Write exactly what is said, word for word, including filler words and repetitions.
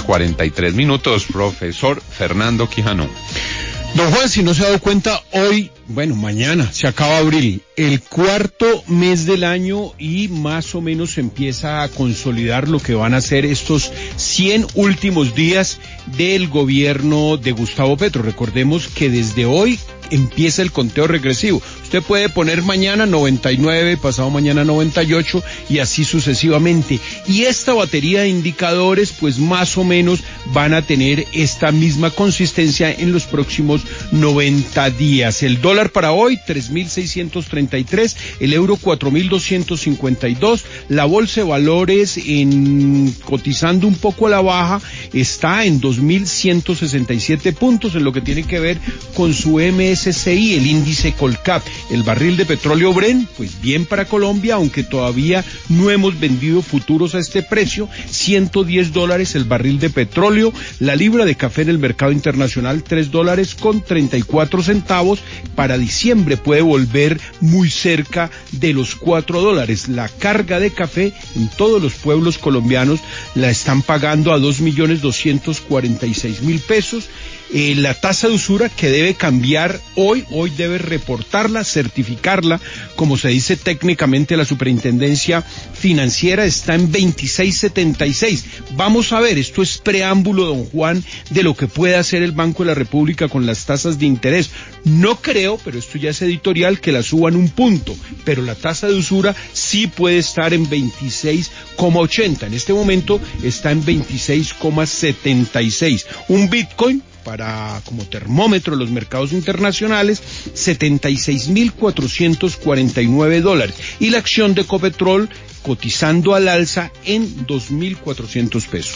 cuarenta y tres minutos, profesor Fernando Quijano. Don Juan, si no se ha dado cuenta, hoy, bueno, mañana se acaba abril, el cuarto mes del año, y más o menos se empieza a consolidar lo que van a ser estos cien últimos días del gobierno de Gustavo Petro. Recordemos que desde hoy empieza el conteo regresivo. Usted puede poner mañana noventa y nueve, pasado mañana noventa y ocho y así sucesivamente. Y esta batería de indicadores pues más o menos van a tener esta misma consistencia en los próximos noventa días. El dólar para hoy tres mil seiscientos treinta y tres, el euro cuatro mil doscientos cincuenta y dos, la bolsa de valores en cotizando un poco a la baja está en dos mil ciento sesenta y siete puntos en lo que tiene que ver con su M S C I, el índice Colcap. El barril de petróleo Brent, pues bien para Colombia, aunque todavía no hemos vendido futuros a este precio, ciento diez dólares el barril de petróleo. La libra de café en el mercado internacional, tres dólares con treinta y cuatro centavos. Para diciembre puede volver muy cerca de los cuatro dólares. La carga de café en todos los pueblos colombianos la están pagando a dos millones doscientos cuarenta y seis mil pesos. Eh, la tasa de usura que debe cambiar hoy, hoy debe reportarla, certificarla, como se dice técnicamente la superintendencia financiera, está en veintiséis setenta y seis. Vamos a ver, esto es preámbulo, don Juan, de lo que puede hacer el Banco de la República con las tasas de interés. No creo, pero esto ya es editorial, que la suban un punto, pero la tasa de usura sí puede estar en veintiséis coma ochenta. En este momento está en veintiséis coma setenta y seis. Un Bitcoin, para como termómetro de los mercados internacionales, setenta y seis mil cuatrocientos cuarenta y nueve dólares, y la acción de Ecopetrol cotizando al alza en dos mil cuatrocientos pesos.